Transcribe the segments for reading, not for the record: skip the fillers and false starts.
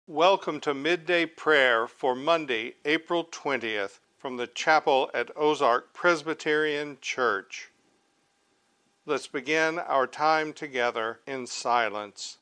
Welcome to Midday Prayer for Monday, April 20th, from the chapel at Ozark Presbyterian Church. Let's begin our time together in silence.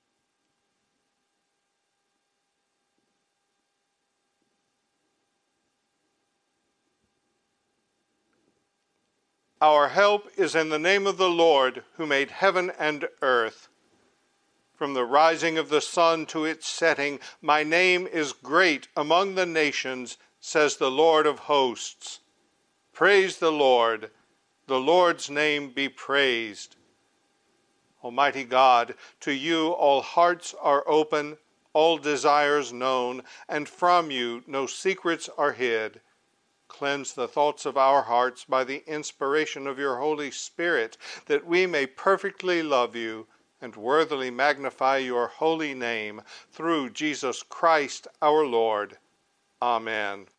Our help is in the name of the Lord, who made heaven and earth. From the rising of the sun to its setting, my name is great among the nations, says the Lord of hosts. Praise the Lord. The Lord's name be praised. Almighty God, to you all hearts are open, all desires known, and from you no secrets are hid. Cleanse the thoughts of our hearts by the inspiration of your Holy Spirit, that we may perfectly love you and worthily magnify your holy name, through Jesus Christ our Lord. Amen.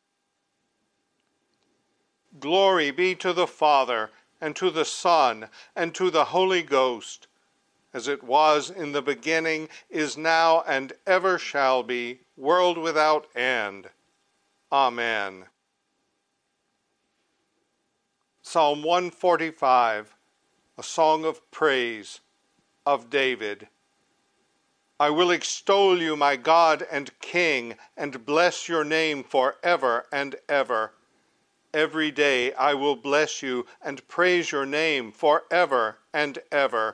Glory be to the Father, and to the Son, and to the Holy Ghost, as it was in the beginning, is now, and ever shall be, world without end. Amen. Psalm 145, a song of praise of David. I will extol you, my God and King, and bless your name forever and ever. Every day I will bless you and praise your name forever and ever.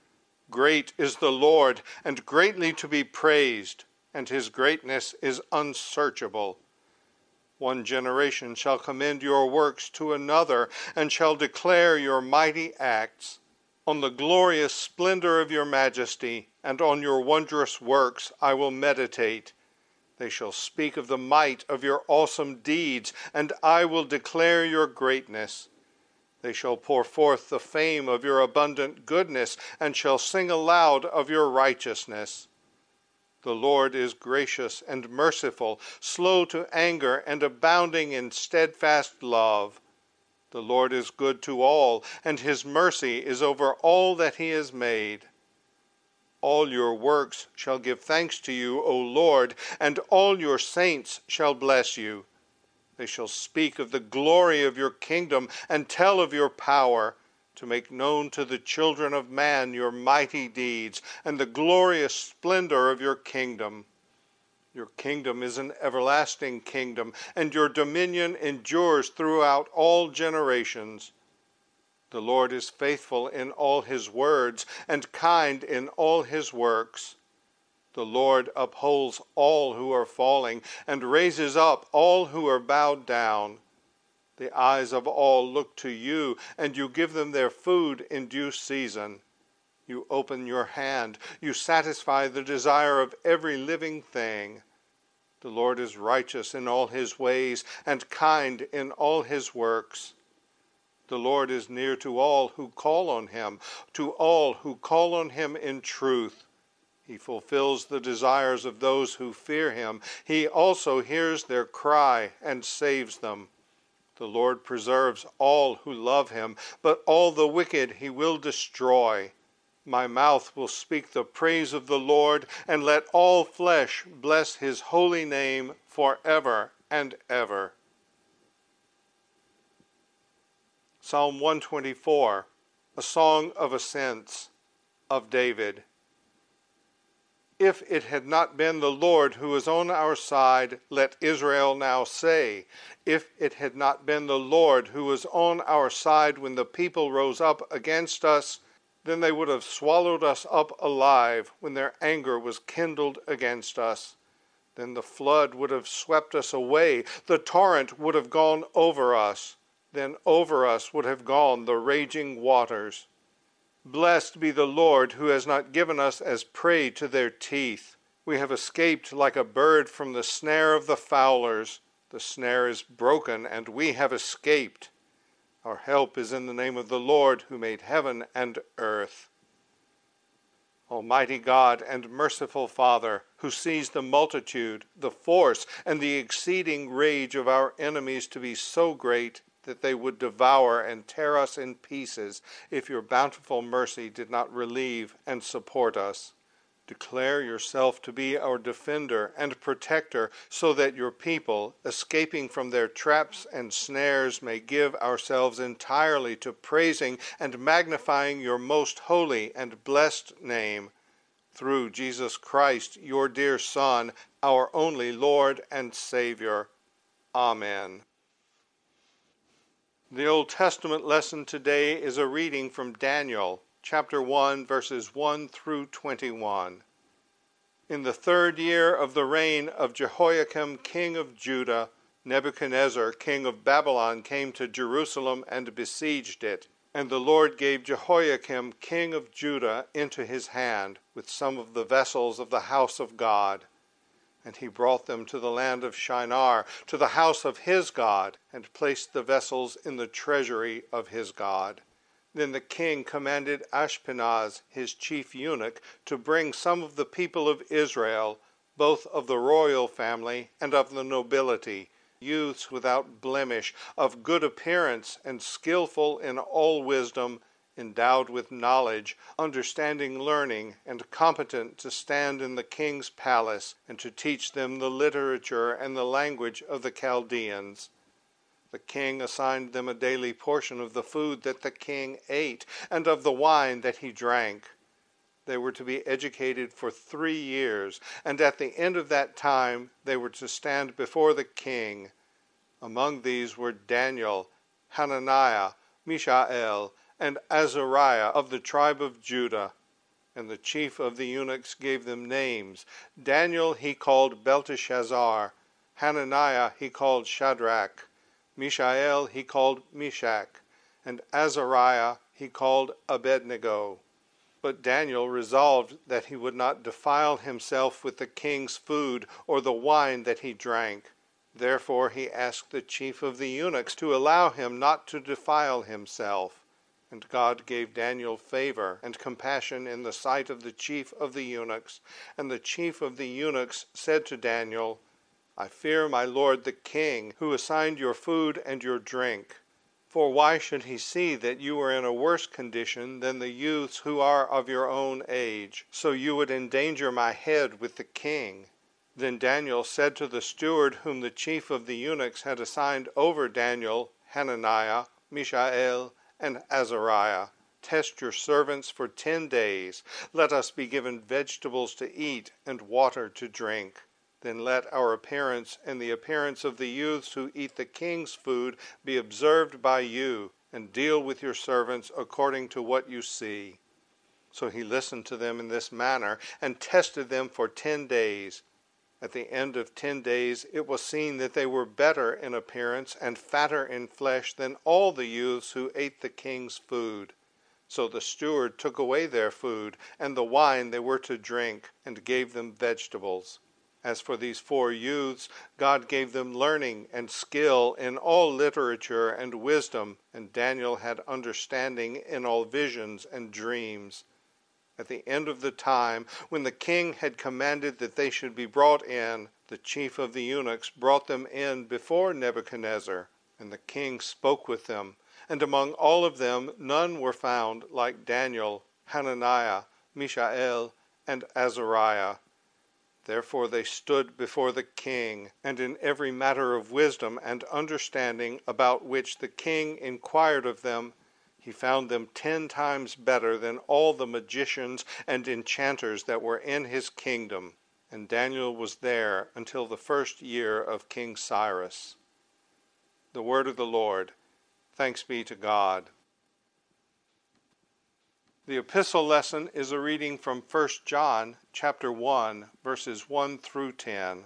Great is the Lord, and greatly to be praised, and his greatness is unsearchable. One generation shall commend your works to another, and shall declare your mighty acts. On the glorious splendor of your majesty, and on your wondrous works I will meditate. They shall speak of the might of your awesome deeds, and I will declare your greatness. They shall pour forth the fame of your abundant goodness, and shall sing aloud of your righteousness. The Lord is gracious and merciful, slow to anger, and abounding in steadfast love. The Lord is good to all, and his mercy is over all that he has made. All your works shall give thanks to you, O Lord, and all your saints shall bless you. They shall speak of the glory of your kingdom and tell of your power, to make known to the children of man your mighty deeds and the glorious splendor of your kingdom. Your kingdom is an everlasting kingdom, and your dominion endures throughout all generations. The Lord is faithful in all his words, and kind in all his works. The Lord upholds all who are falling, and raises up all who are bowed down. The eyes of all look to you, and you give them their food in due season. You open your hand, you satisfy the desire of every living thing. The Lord is righteous in all his ways, and kind in all his works. The Lord is near to all who call on him, to all who call on him in truth. He fulfills the desires of those who fear him. He also hears their cry and saves them. The Lord preserves all who love him, but all the wicked he will destroy. My mouth will speak the praise of the Lord, and let all flesh bless his holy name forever and ever. Psalm 124, a song of ascents of David. If it had not been the Lord who is on our side, let Israel now say, if it had not been the Lord who was on our side when the people rose up against us, then they would have swallowed us up alive when their anger was kindled against us. Then the flood would have swept us away, the torrent would have gone over us. Then over us would have gone the raging waters. Blessed be the Lord, who has not given us as prey to their teeth. We have escaped like a bird from the snare of the fowlers. The snare is broken, and we have escaped. Our help is in the name of the Lord, who made heaven and earth. Almighty God and merciful Father, who sees the multitude, the force, and the exceeding rage of our enemies to be so great that they would devour and tear us in pieces if your bountiful mercy did not relieve and support us. Declare yourself to be our defender and protector, so that your people, escaping from their traps and snares, may give ourselves entirely to praising and magnifying your most holy and blessed name. Through Jesus Christ, your dear Son, our only Lord and Savior. Amen. The Old Testament lesson today is a reading from Daniel, chapter 1, verses 1 through 21. In the 3rd year of the reign of Jehoiakim, king of Judah, Nebuchadnezzar, king of Babylon, came to Jerusalem and besieged it. And the Lord gave Jehoiakim, king of Judah, into his hand, with some of the vessels of the house of God. And he brought them to the land of Shinar, to the house of his God, and placed the vessels in the treasury of his God. Then the king commanded Ashpenaz, his chief eunuch, to bring some of the people of Israel, both of the royal family and of the nobility, youths without blemish, of good appearance, and skillful in all wisdom, endowed with knowledge, understanding learning, and competent to stand in the king's palace, and to teach them the literature and the language of the Chaldeans. The king assigned them a daily portion of the food that the king ate, and of the wine that he drank. They were to be educated for 3 years, and at the end of that time they were to stand before the king. Among these were Daniel, Hananiah, Mishael, and Azariah of the tribe of Judah. And the chief of the eunuchs gave them names. Daniel he called Belteshazzar, Hananiah he called Shadrach, Mishael he called Meshach, and Azariah he called Abednego. But Daniel resolved that he would not defile himself with the king's food or the wine that he drank. Therefore he asked the chief of the eunuchs to allow him not to defile himself. And God gave Daniel favor and compassion in the sight of the chief of the eunuchs. And the chief of the eunuchs said to Daniel, I fear my lord the king, who assigned your food and your drink. For why should he see that you are in a worse condition than the youths who are of your own age, so you would endanger my head with the king? Then Daniel said to the steward whom the chief of the eunuchs had assigned over Daniel, Hananiah, Mishael, and Azariah, Test your servants for 10 days. Let us be given vegetables to eat and water to drink. Then let our appearance and the appearance of the youths who eat the king's food be observed by you, and deal with your servants according to what you see. So he listened to them in this manner, and tested them for 10 days. At the end of 10 days it was seen that they were better in appearance and fatter in flesh than all the youths who ate the king's food. So the steward took away their food and the wine they were to drink, and gave them vegetables. As for these 4 youths, God gave them learning and skill in all literature and wisdom, and Daniel had understanding in all visions and dreams. At the end of the time, when the king had commanded that they should be brought in, the chief of the eunuchs brought them in before Nebuchadnezzar, and the king spoke with them. And among all of them none were found like Daniel, Hananiah, Mishael, and Azariah. Therefore they stood before the king, and in every matter of wisdom and understanding about which the king inquired of them, he found them 10 times better than all the magicians and enchanters that were in his kingdom. And Daniel was there until the 1st year of King Cyrus. The word of the Lord. Thanks be to God. The epistle lesson is a reading from 1 John chapter 1, verses 1 through 10.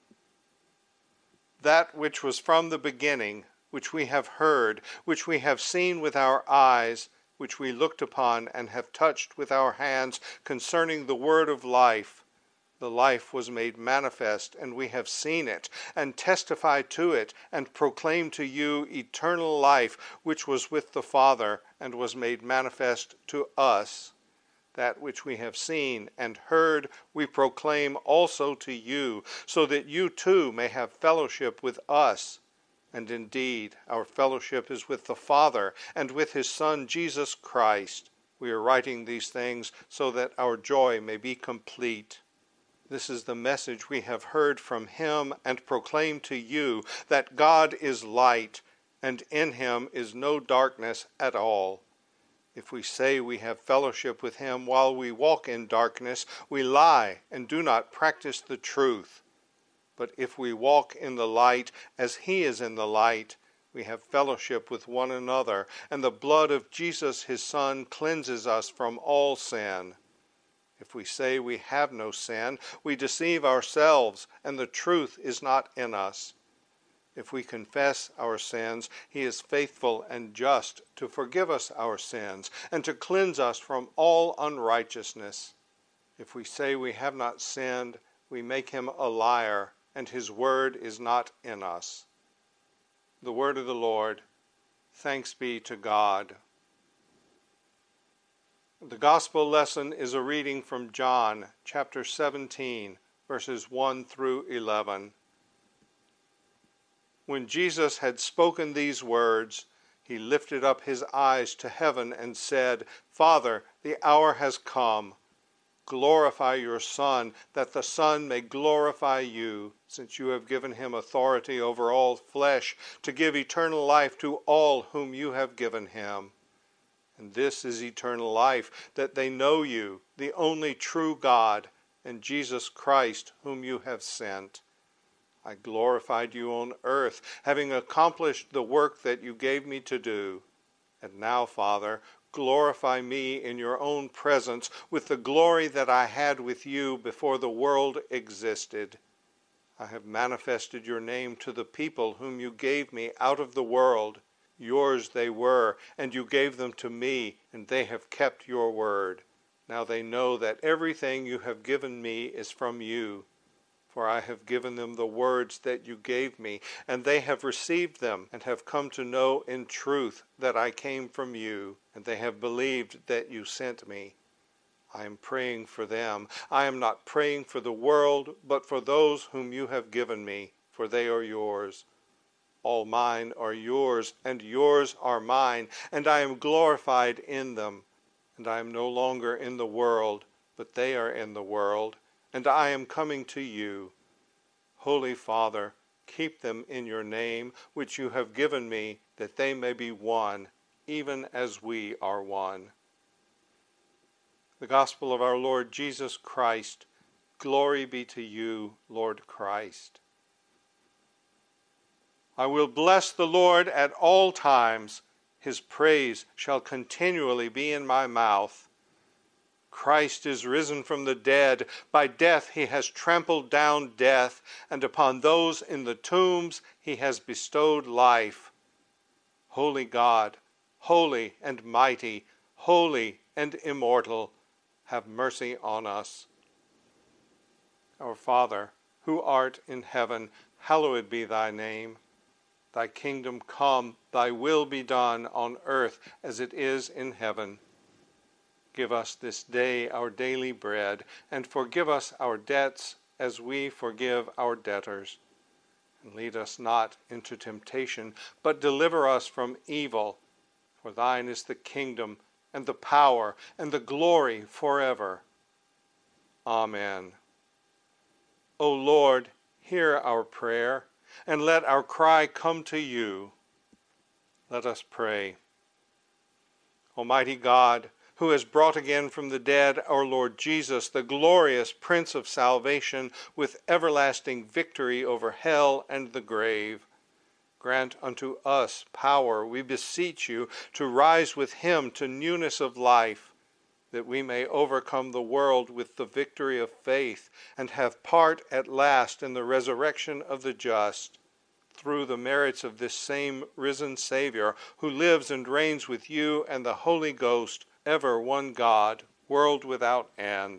That which was from the beginning, which we have heard, which we have seen with our eyes, which we looked upon and have touched with our hands concerning the word of life. The life was made manifest, and we have seen it, and testify to it, and proclaim to you eternal life, which was with the Father, and was made manifest to us. That which we have seen and heard we proclaim also to you, so that you too may have fellowship with us. And indeed, our fellowship is with the Father and with his Son Jesus Christ. We are writing these things so that our joy may be complete. This is the message we have heard from him and proclaim to you, that God is light, and in him is no darkness at all. If we say we have fellowship with him while we walk in darkness, we lie and do not practice the truth. But if we walk in the light as he is in the light, we have fellowship with one another, and the blood of Jesus his Son cleanses us from all sin. If we say we have no sin, we deceive ourselves, and the truth is not in us. If we confess our sins, he is faithful and just to forgive us our sins and to cleanse us from all unrighteousness. If we say we have not sinned, we make him a liar, and his word is not in us. The word of the Lord. Thanks be to God. The gospel lesson is a reading from John chapter 17, verses 1 through 11. When Jesus had spoken these words, he lifted up his eyes to heaven and said, Father, the hour has come. Glorify your Son, that the Son may glorify you, since you have given him authority over all flesh, to give eternal life to all whom you have given him. And this is eternal life, that they know you, the only true God, and Jesus Christ, whom you have sent. I glorified you on earth, having accomplished the work that you gave me to do. And now, Father, glorify me in your own presence with the glory that I had with you before the world existed. I have manifested your name to the people whom you gave me out of the world. Yours they were, and you gave them to me, and they have kept your word. Now they know that everything you have given me is from you. For I have given them the words that you gave me, and they have received them, and have come to know in truth that I came from you, and they have believed that you sent me. I am praying for them. I am not praying for the world, but for those whom you have given me, for they are yours. All mine are yours, and yours are mine, and I am glorified in them. And I am no longer in the world, but they are in the world, and I am coming to you. Holy Father, keep them in your name, which you have given me, that they may be one, even as we are one. The Gospel of our Lord Jesus Christ. Glory be to you, Lord Christ. I will bless the Lord at all times. His praise shall continually be in my mouth. Christ is risen from the dead. By death he has trampled down death, and upon those in the tombs he has bestowed life. Holy God, holy and mighty, holy and immortal, have mercy on us. Our Father, who art in heaven, hallowed be thy name. Thy kingdom come, thy will be done on earth as it is in heaven. Give us this day our daily bread, and forgive us our debts as we forgive our debtors. And lead us not into temptation, but deliver us from evil. For thine is the kingdom, and the power, and the glory forever. Amen. O Lord, hear our prayer, and let our cry come to you. Let us pray. Almighty God, who has brought again from the dead our Lord Jesus, the glorious Prince of salvation, with everlasting victory over hell and the grave, grant unto us power, we beseech you, to rise with him to newness of life, that we may overcome the world with the victory of faith, and have part at last in the resurrection of the just, through the merits of this same risen Savior, who lives and reigns with you and the Holy Ghost, ever one God, world without end.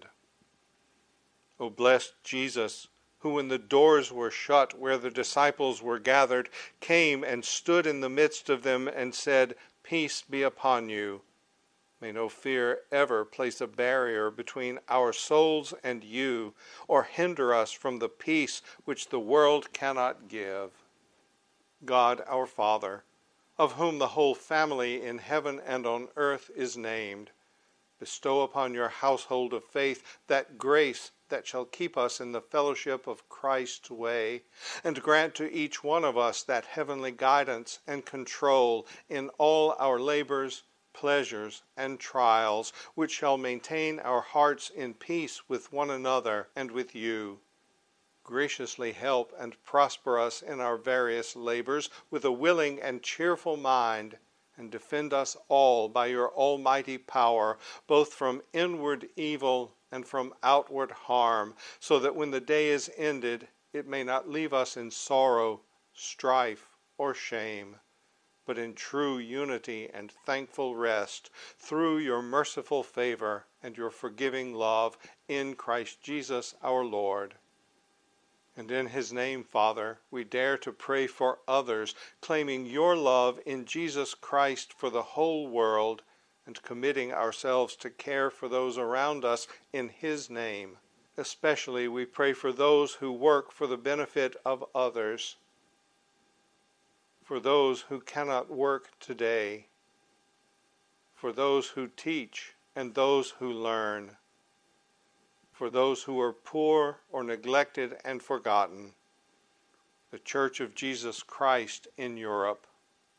O blessed Jesus, who when the doors were shut where the disciples were gathered, came and stood in the midst of them and said, Peace be upon you. May no fear ever place a barrier between our souls and you, or hinder us from the peace which the world cannot give. God our Father, of whom the whole family in heaven and on earth is named, Bestow upon your household of faith that grace that shall keep us in the fellowship of Christ's way, and grant to each one of us that heavenly guidance and control in all our labors, pleasures, and trials, which shall maintain our hearts in peace with one another and with you. Graciously help and prosper us in our various labors with a willing and cheerful mind, and defend us all by your almighty power, both from inward evil and from outward harm, so that when the day is ended, it may not leave us in sorrow, strife, or shame, but in true unity and thankful rest, through your merciful favor and your forgiving love in Christ Jesus our Lord. And in his name, Father, we dare to pray for others, claiming your love in Jesus Christ for the whole world, and committing ourselves to care for those around us in his name. Especially we pray for those who work for the benefit of others, for those who cannot work today, for those who teach and those who learn, for those who are poor or neglected and forgotten, the Church of Jesus Christ in Europe.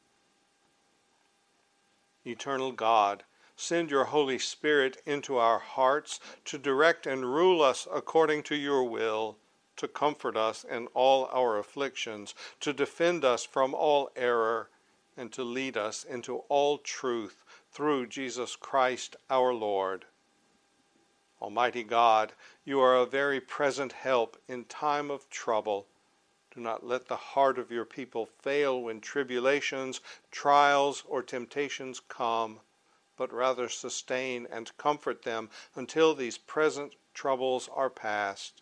Eternal God, send your Holy Spirit into our hearts to direct and rule us according to your will, to comfort us in all our afflictions, to defend us from all error, and to lead us into all truth through Jesus Christ our Lord. Almighty God, you are a very present help in time of trouble. Do not let the heart of your people fail when tribulations, trials, or temptations come, but rather sustain and comfort them until these present troubles are past.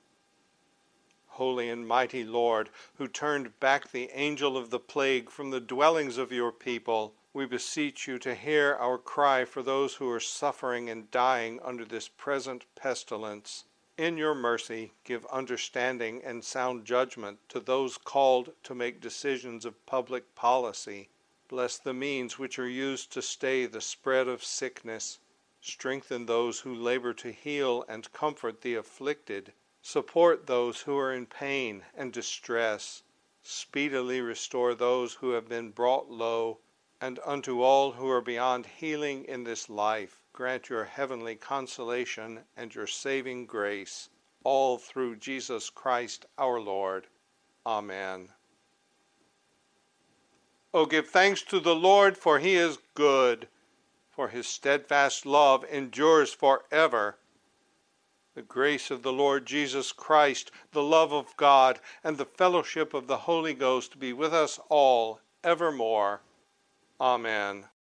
Holy and mighty Lord, who turned back the angel of the plague from the dwellings of your people, we beseech you to hear our cry for those who are suffering and dying under this present pestilence. In your mercy, give understanding and sound judgment to those called to make decisions of public policy. Bless the means which are used to stay the spread of sickness. Strengthen those who labor to heal and comfort the afflicted. Support those who are in pain and distress. Speedily restore those who have been brought low. And unto all who are beyond healing in this life, grant your heavenly consolation and your saving grace, all through Jesus Christ our Lord. Amen. O give thanks to the Lord, for he is good, for his steadfast love endures forever. The grace of the Lord Jesus Christ, the love of God, and the fellowship of the Holy Ghost be with us all evermore. Amen.